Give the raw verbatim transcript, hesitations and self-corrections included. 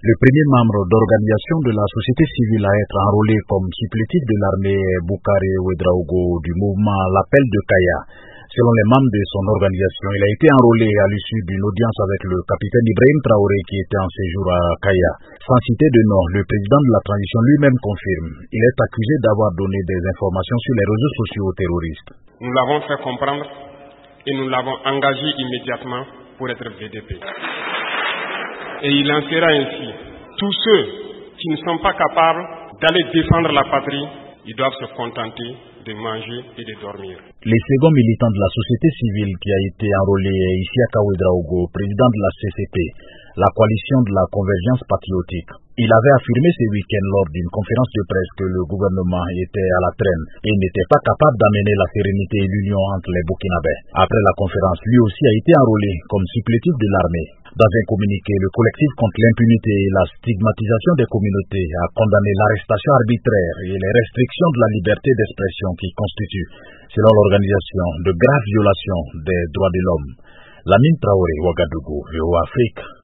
Le premier membre d'organisation de la société civile à être enrôlé comme supplétif de l'armée Boukari Ouedraogo du mouvement L'Appel de Kaya. Selon les membres de son organisation, il a été enrôlé à l'issue d'une audience avec le capitaine Ibrahim Traoré qui était en séjour à Kaya. Sans citer de nom, le président de la transition lui-même confirme. Il est accusé d'avoir donné des informations sur les réseaux sociaux aux terroristes. Nous l'avons fait comprendre et nous l'avons engagé immédiatement pour être V D P. Et il en sera ainsi. Tous ceux qui ne sont pas capables d'aller défendre la patrie, ils doivent se contenter de manger et de dormir. Le second militant de la société civile qui a été enrôlé est Isiaka Ouedraogo, président de la C C P, la coalition de la convergence patriotique. Il avait affirmé ce week-end lors d'une conférence de presse que le gouvernement était à la traîne et n'était pas capable d'amener la sérénité et l'union entre les Burkinabés. Après la conférence, lui aussi a été enrôlé comme supplétif de l'armée. Dans un communiqué, le collectif contre l'impunité et la stigmatisation des communautés a condamné l'arrestation arbitraire et les restrictions de la liberté d'expression qui constituent, selon l'organisation, de graves violations des droits de l'homme. Lamine Traoré, Ouagadougou, V O A Afrique.